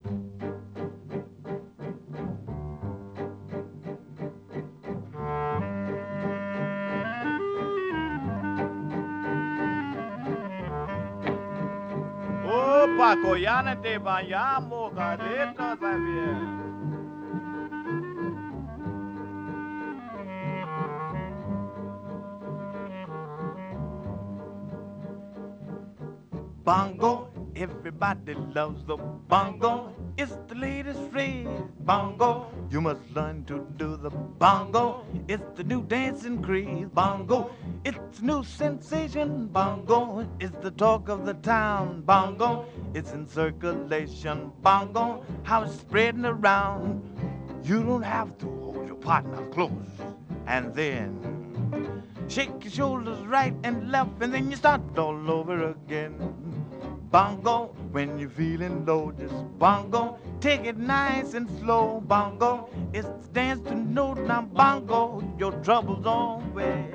Opa, Coiana te vayamos, careta, sabia. Bongo, everybody loves the bongo. It's the latest phrase, bongo. You must learn to do the bongo. It's the new dancing craze, bongo. It's a new sensation, bongo. It's the talk of the town, bongo. It's in circulation, bongo. How it's spreading around. You don't have to hold your partner close and then shake your shoulders right and left, and then you start all over again. Bongo, when you're feeling low, just bongo. Take it nice and slow, bongo. It's the dance to note now, bongo. Your trouble's on way.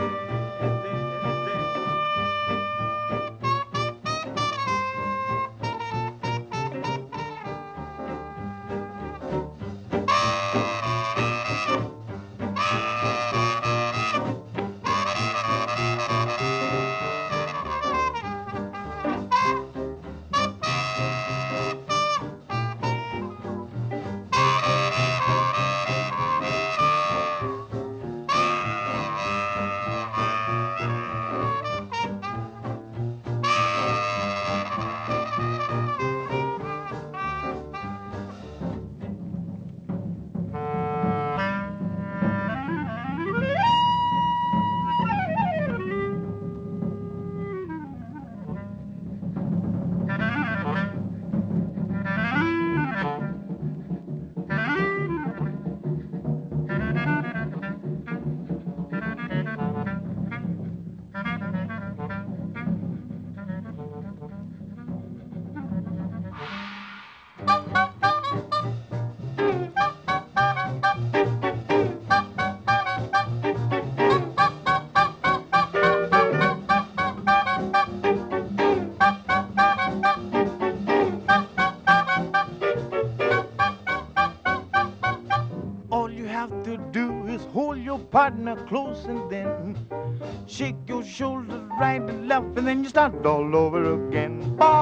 All you have to do is hold your partner close and then shake your shoulders right and left, and then you start all over again.